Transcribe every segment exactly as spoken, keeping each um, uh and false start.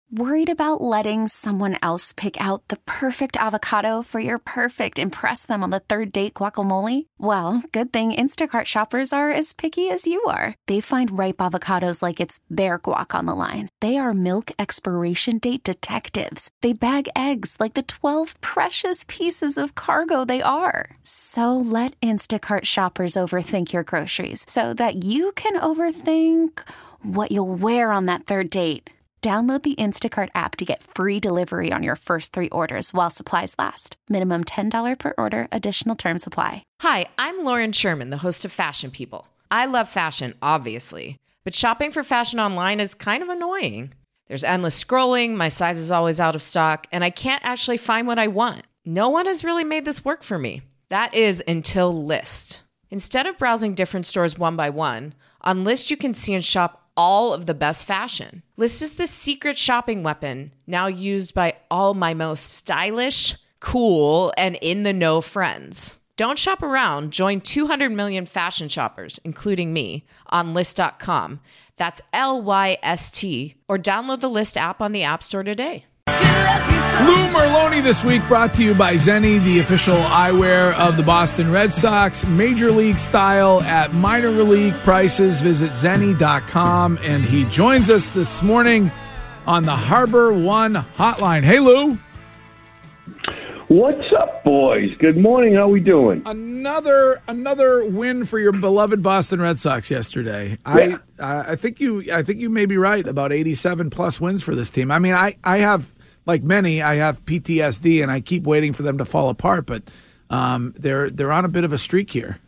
Worried about letting someone else pick out the perfect avocado for your perfect impress them on the third date guacamole? Well, good thing Instacart shoppers are as picky as you are. They find ripe avocados like it's their guac on the line. They are milk expiration date detectives. They bag eggs like the twelve precious pieces of cargo they are. So let Instacart shoppers overthink your groceries so that you can overthink what you'll wear on that third date. Download the Instacart app to get free delivery on your first three orders while supplies last. Minimum ten dollars per order. Additional terms apply. Hi, I'm Lauren Sherman, the host of Fashion People. I love fashion, obviously, but shopping for fashion online is kind of annoying. There's endless scrolling, my size is always out of stock, and I can't actually find what I want. No one has really made this work for me. That is until Lyst. Instead of browsing different stores one by one, on Lyst you can see and shop all of the best fashion. Lyst is the secret shopping weapon now used by all my most stylish, cool, and in-the-know friends. Don't shop around. Join two hundred million fashion shoppers, including me, on Lyst dot com. That's L Y S T. Or download the Lyst app on the App Store today. Lou Merloni this week brought to you by Zenni, the official eyewear of the Boston Red Sox. Major league style at minor league prices. Visit Zenni dot com. And he joins us this morning on the Harbor One hotline. Hey, Lou. What's up, boys? Good morning. How we doing? Another another win for your beloved Boston Red Sox yesterday. Yeah. I uh, I think you I think you may be right about eighty-seven plus wins for this team. I mean, I, I have, like many, I have P T S D and I keep waiting for them to fall apart, but um, they're they're on a bit of a streak here.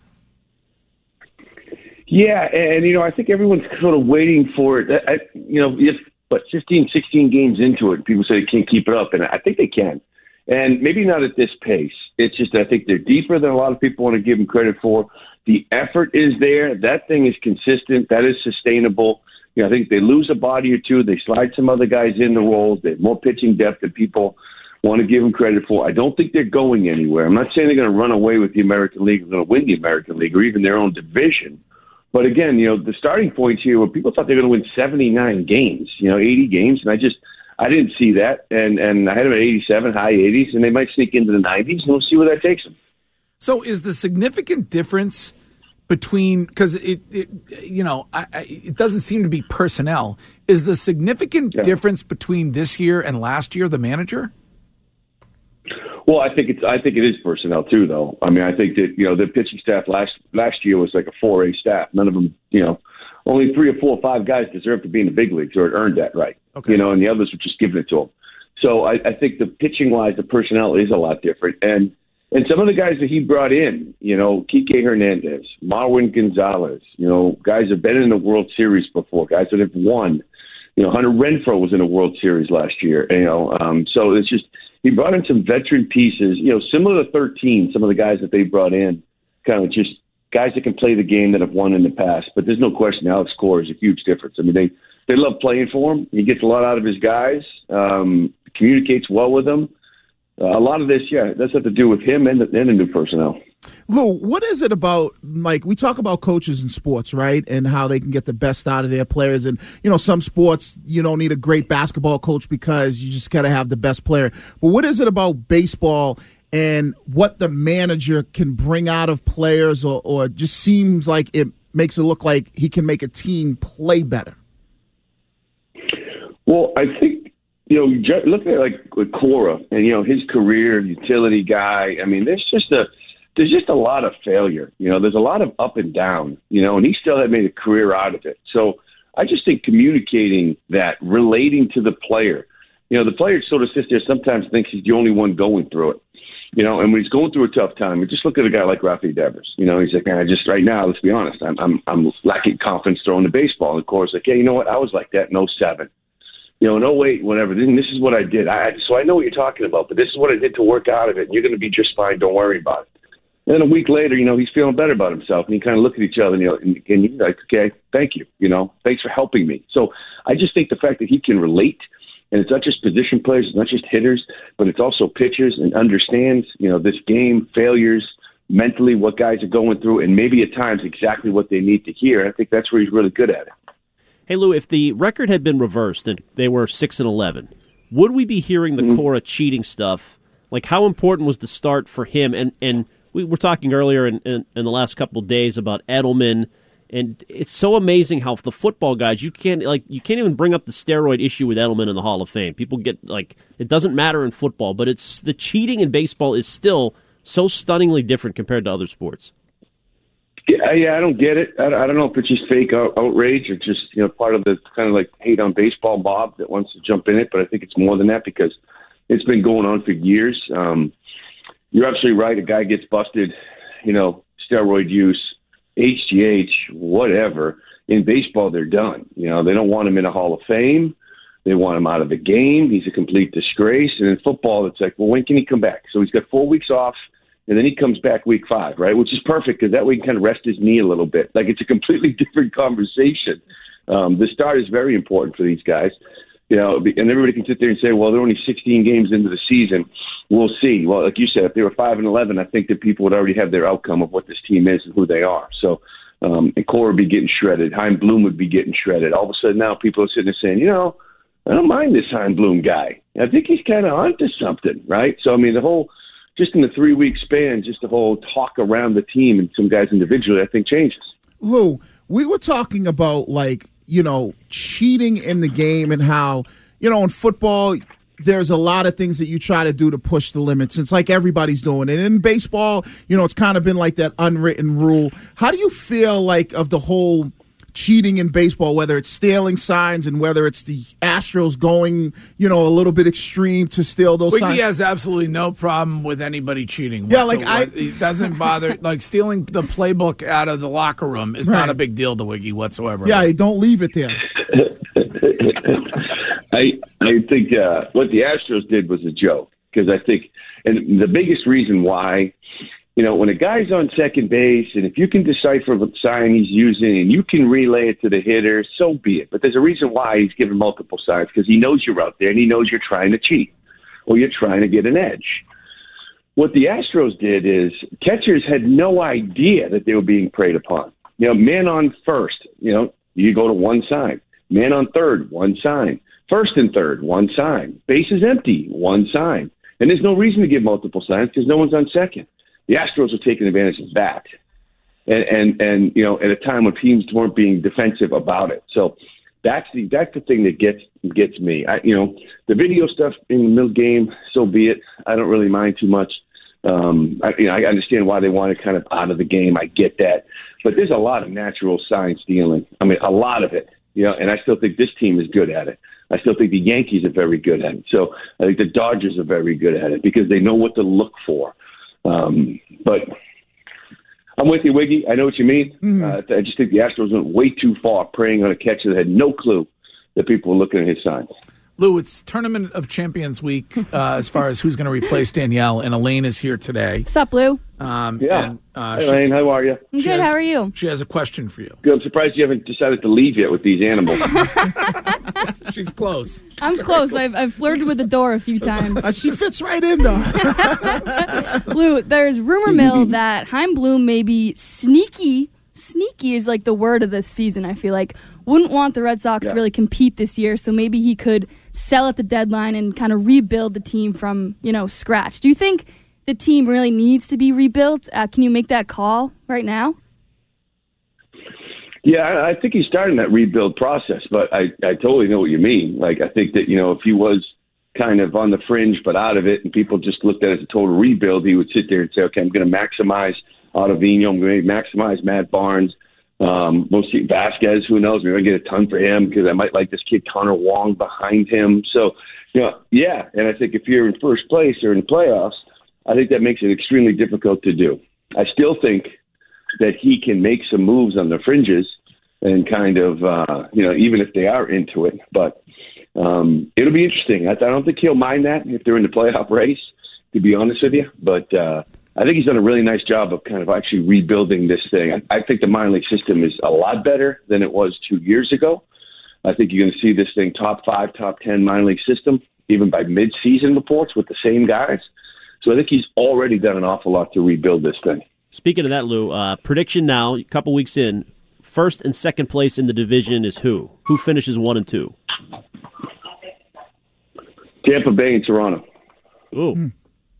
Yeah, and, you know, I think everyone's sort of waiting for it. I, you know, if, but fifteen, sixteen games into it, people say they can't keep it up, and I think they can. And maybe not at this pace. It's just I think they're deeper than a lot of people want to give them credit for. The effort is there. That thing is consistent. That is sustainable. You know, I think they lose a body or two. They slide some other guys in the roles. They have more pitching depth than people want to give them credit for. I don't think they're going anywhere. I'm not saying they're going to run away with the American League, they're going to win the American League or even their own division. But again, you know, the starting points here were people thought they were going to win seventy-nine games, you know, eighty games. And I just – I didn't see that, and, and I had them at eighty-seven, high eighties, and they might sneak into the nineties, and we'll see where that takes them. So is the significant difference between, because it, it, you know, I, I, it doesn't seem to be personnel, is the significant yeah. difference between this year and last year the manager? Well, I think it's I think it is personnel too, though. I mean, I think that, you know, the pitching staff last last year was like a four A staff. None of them, you know, only three or four or five guys deserve to be in the big leagues or earned that right. Okay. You know, and the others were just giving it to them. So I, I think the pitching-wise, the personnel is a lot different. And and some of the guys that he brought in, you know, Kike Hernandez, Marwin Gonzalez, you know, guys have been in the World Series before, guys that have won. You know, Hunter Renfroe was in the World Series last year. You know, um, so it's just he brought in some veteran pieces, you know, similar to thirteen, some of the guys that they brought in, kind of just guys that can play the game that have won in the past. But there's no question Alex Cora is a huge difference. I mean, they They love playing for him. He gets a lot out of his guys, um, communicates well with them. Uh, a lot of this, yeah, it does have to do with him and the, and the new personnel. Lou, what is it about, like, we talk about coaches in sports, right, and how they can get the best out of their players. And, you know, some sports, you don't need a great basketball coach because you just got to have the best player. But what is it about baseball and what the manager can bring out of players, or, or just seems like it makes it look like he can make a team play better? Well, I think, you know, look at like with Cora and, you know, his career, utility guy. I mean, there's just a there's just a lot of failure. You know, there's a lot of up and down, you know, and he still had made a career out of it. So I just think communicating that, relating to the player, you know, the player sort of sits there sometimes thinks he's the only one going through it. You know, and when he's going through a tough time, you just look at a guy like Rafael Devers. You know, he's like, man, I just right now, let's be honest, I'm I'm, I'm lacking confidence throwing the baseball. And of course, like, yeah, you know what? I was like that in oh seven. You know, in oh eight, whatever. This is what I did. I, so I know what you're talking about, but this is what I did to work out of it. And you're going to be just fine. Don't worry about it. And then a week later, you know, he's feeling better about himself, and you kind of look at each other, and, you know, and, and you're like, okay, thank you. You know, thanks for helping me. So I just think the fact that he can relate, and it's not just position players, it's not just hitters, but it's also pitchers, and understands, you know, this game, failures, mentally what guys are going through, and maybe at times exactly what they need to hear. I think that's where he's really good at it. Hey, Lou, if the record had been reversed and they were six and eleven, would we be hearing the mm-hmm. Cora cheating stuff? Like, how important was the start for him? And and we were talking earlier in, in, in the last couple of days about Edelman, and it's so amazing how the football guys, you can't like you can't even bring up the steroid issue with Edelman in the Hall of Fame. People get like it doesn't matter in football, but it's the cheating in baseball is still so stunningly different compared to other sports. Yeah, yeah, I don't get it. I, I don't know if it's just fake out, outrage or just you know part of the kind of like hate on baseball mob that wants to jump in it. But I think it's more than that because it's been going on for years. Um, you're absolutely right. A guy gets busted, you know, steroid use, H G H, whatever. In baseball, they're done. You know, they don't want him in a Hall of Fame. They want him out of the game. He's a complete disgrace. And in football, it's like, well, when can he come back? So he's got four weeks off. And then he comes back week five, right? Which is perfect because that way he can kind of rest his knee a little bit. Like it's a completely different conversation. Um, the start is very important for these guys, you know. And everybody can sit there and say, "Well, they're only sixteen games into the season. We'll see." Well, like you said, if they were five and eleven, I think that people would already have their outcome of what this team is and who they are. So, um, and Cora would be getting shredded. Chaim Bloom would be getting shredded. All of a sudden, now people are sitting there saying, "You know, I don't mind this Chaim Bloom guy. I think he's kind of onto something, right?" So, I mean, the whole. Just in the three-week span, just the whole talk around the team and some guys individually, I think, changes. Lou, we were talking about, like, you know, cheating in the game and how, you know, in football, there's a lot of things that you try to do to push the limits. It's like everybody's doing it. In baseball, you know, it's kind of been like that unwritten rule. How do you feel like of the whole cheating in baseball, whether it's stealing signs and whether it's the Astros going, you know, a little bit extreme to steal those Wiggy signs? He has absolutely no problem with anybody cheating. Yeah, like I, it doesn't bother. Like stealing the playbook out of the locker room is right. not a big deal to Wiggy whatsoever. Yeah, don't leave it there. I I think uh, what the Astros did was a joke because I think, and the biggest reason why. You know, when a guy's on second base, and if you can decipher what sign he's using and you can relay it to the hitter, so be it. But there's a reason why he's given multiple signs, because he knows you're out there and he knows you're trying to cheat or you're trying to get an edge. What the Astros did is catchers had no idea that they were being preyed upon. You know, man on first, you know, you go to one sign. Man on third, one sign. First and third, one sign. Base is empty, one sign. And there's no reason to give multiple signs because no one's on second. The Astros are taking advantage of that, and, and and you know at a time when teams weren't being defensive about it. So that's the that's the thing that gets gets me. I, you know the video stuff in the middle game, so be it. I don't really mind too much. Um, I, you know, I understand why they want it kind of out of the game. I get that, but there's a lot of natural sign stealing. I mean, a lot of it. You know, and I still think this team is good at it. I still think the Yankees are very good at it. So I think the Dodgers are very good at it because they know what to look for. Um, but I'm with you, Wiggy. I know what you mean. Mm-hmm. Uh, I just think the Astros went way too far, preying on a catcher that had no clue that people were looking at his signs. Lou, it's Tournament of Champions week uh, as far as who's going to replace Danielle, and Elaine is here today. What's up, Lou? Um, yeah. And, uh, hey, Elaine, how are you? I'm good. Has, how are you? She has a question for you. Good. I'm surprised you haven't decided to leave yet with these animals. She's close. I'm close. I've, I've flirted with the door a few times. Uh, she fits right in, though. Lou, there's rumor mill that Chaim Bloom may be sneaky. Sneaky is like the word of this season, I feel like. Wouldn't want the Red Sox yeah. to really compete this year, so maybe he could sell at the deadline and kind of rebuild the team from, you know, scratch. Do you think the team really needs to be rebuilt? Uh, can you make that call right now? Yeah, I think he's starting that rebuild process, but I, I totally know what you mean. Like, I think that, you know, if he was kind of on the fringe but out of it and people just looked at it as a total rebuild, he would sit there and say, okay, I'm going to maximize Ottavino, I'm going to maximize Matt Barnes, um, we'll see Vasquez, who knows, maybe I get a ton for him because I might like this kid Connor Wong behind him. So, you know, yeah, and I think if you're in first place or in the playoffs, I think that makes it extremely difficult to do. I still think that he can make some moves on the fringes and kind of, uh, you know, even if they are into it. But um, it'll be interesting. I, I don't think he'll mind that if they're in the playoff race, to be honest with you. But uh, I think he's done a really nice job of kind of actually rebuilding this thing. I, I think the minor league system is a lot better than it was two years ago. I think you're going to see this thing top five, top ten minor league system, even by mid-season reports with the same guys. So I think he's already done an awful lot to rebuild this thing. Speaking of that, Lou, uh, prediction now, a couple weeks in, first and second place in the division is who? Who finishes one and two? Tampa Bay and Toronto. Ooh. Hmm.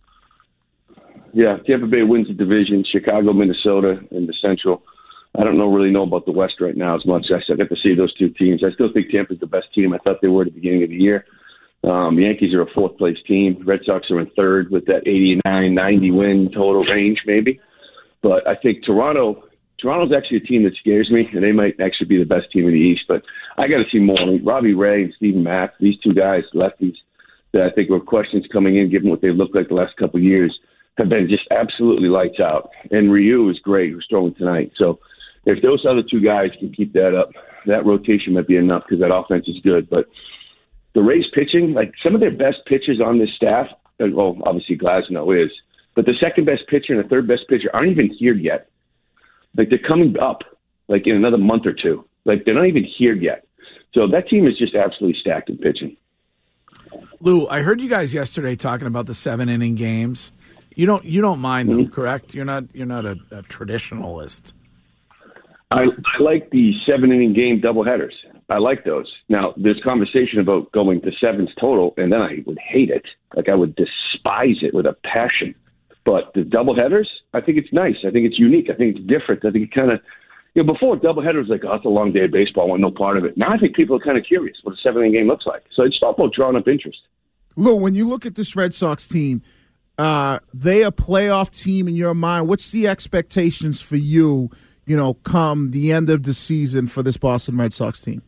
Yeah, Tampa Bay wins the division. Chicago, Minnesota in the Central. I don't know really know about the West right now as much. I still got to see those two teams. I still think Tampa's the best team. I thought they were at the beginning of the year. Um, Yankees are a fourth place team. Red Sox are in third with that eighty-nine, ninety win total range maybe. But I think Toronto, Toronto's actually a team that scares me, and they might actually be the best team in the East. But I got to see more. I mean, Robbie Ray and Steven Matz, these two guys, lefties, that I think were questions coming in, given what they looked like the last couple of years, have been just absolutely lights out. And Ryu is great, who's throwing tonight. So if those other two guys can keep that up, that rotation might be enough because that offense is good. But the Rays pitching, like some of their best pitchers on this staff, well, obviously Glasnow is, but the second best pitcher and the third best pitcher aren't even here yet. Like they're coming up like in another month or two. Like they're not even here yet. So that team is just absolutely stacked in pitching. Lou, I heard you guys yesterday talking about the seven inning games. You don't you don't mind them, Mm-hmm. correct? You're not you're not a, a traditionalist. I, I like the seven-inning game doubleheaders. I like those. Now, there's conversation about going to sevens total, and then I would hate it. Like, I would despise it with a passion. But the doubleheaders, I think it's nice. I think it's unique. I think it's different. I think it kind of, you know, before doubleheaders was like, oh, it's a long day of baseball. I want no part of it. Now I think people are kind of curious what a seven-inning game looks like. So it's all about drawing up interest. Lou, when you look at this Red Sox team, uh, they a playoff team in your mind. What's the expectations for you, you know, come the end of the season for this Boston Red Sox team?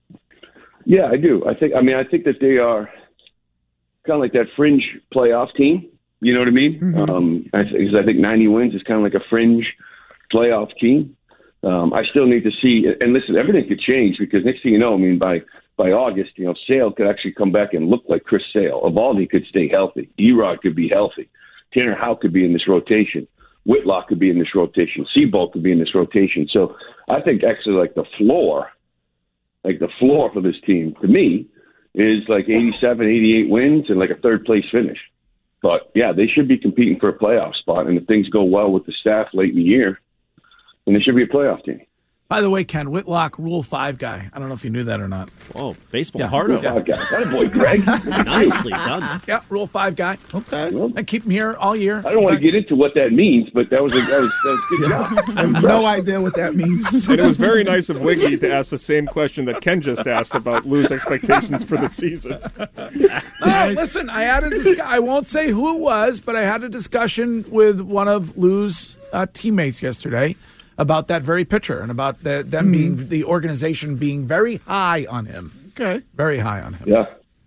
Yeah, I do. I think. I mean, I think that they are kind of like that fringe playoff team. You know what I mean? Mm-hmm. Um, I, th- I think ninety wins is kind of like a fringe playoff team. Um, I still need to see. And listen, everything could change because next thing you know, I mean, by by August, you know, Sale could actually come back and look like Chris Sale. Evaldi could stay healthy. Erod could be healthy. Tanner Houck could be in this rotation. Whitlock could be in this rotation. Seabolt could be in this rotation. So I think actually like the floor, like the floor for this team, to me, is like eighty-seven, eighty-eight wins and like a third place finish. But, yeah, they should be competing for a playoff spot. And if things go well with the staff late in the year, then they should be a playoff team. By the way, Ken, Whitlock, Rule five guy. I don't know if you knew that or not. Oh, baseball Yeah. hard Rule five guy. That a boy, Greg. Nicely done. Yeah, Rule five guy. Okay. Well, I keep him here all year. I don't want to get into what that means, but that was a, that was, that was a good job. I have no idea what that means. And it was very nice of Wiggy to ask the same question that Ken just asked about Lou's expectations for the season. Uh, listen, I had a dis- I won't say who it was, but I had a discussion with one of Lou's uh, teammates yesterday about that very pitcher and about the, them mm-hmm. being the organization being very high on him. Okay, very high on him. Yeah,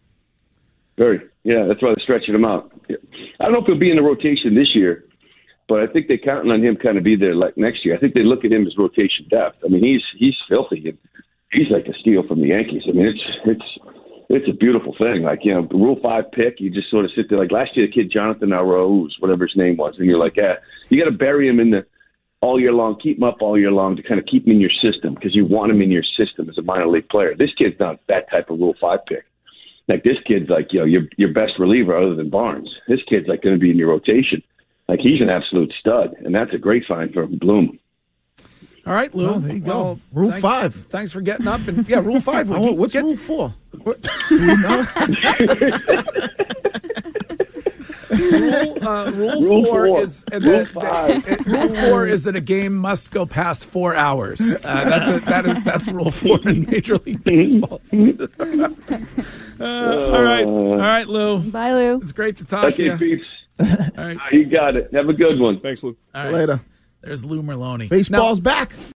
very. Yeah, that's why they're stretching him out. Yeah. I don't know if he'll be in the rotation this year, but I think they're counting on him kind of be there like next year. I think they look at him as rotation depth. I mean, he's he's filthy. And he's like a steal from the Yankees. I mean, it's it's it's a beautiful thing. Like, you know, the Rule Five pick, you just sort of sit there. Like last year, the kid Jonathan Arose, whatever his name was, and you're like, yeah, you got to bury him in the all year long, keep him up all year long to kind of keep him in your system because you want him in your system as a minor league player. This kid's not that type of Rule Five pick. Like this kid's like, you know, your your best reliever other than Barnes. This kid's like going to be in your rotation. Like he's an absolute stud, and that's a great find for Bloom. All right, Lou. Oh, there you go. Well, Rule thank, Five. Thanks for getting up and yeah, Rule Five. Oh, what's get, Rule Four? What, Do you know? Rule, uh, rule, Rule four, four. is uh, Rule that, five. that- Rule four is that a game must go past four hours. Uh, that's a, that is that's Rule four in Major League Baseball. uh, all right, all right, Lou. Bye, Lou. It's great to talk to Okay, you. peeps. All right, You got it. Have a good one. Thanks, Lou. all right. Later. There's Lou Merlone. Baseball's back.